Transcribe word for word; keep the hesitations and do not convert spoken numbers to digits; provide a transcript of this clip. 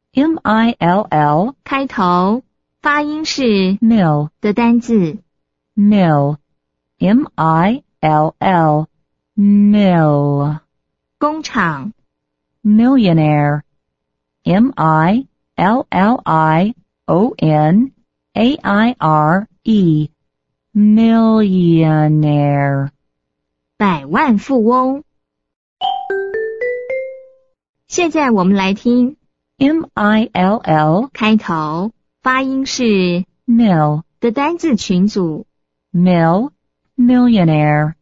M I L L 开头发音是 mill 的单字。 mill M I L L mill 工厂 millionaire M I L L I O N A I R E millionaire 百万富翁。现在我们来听 M I L L 开头发音是 mill 的单字群组。 mill millionaire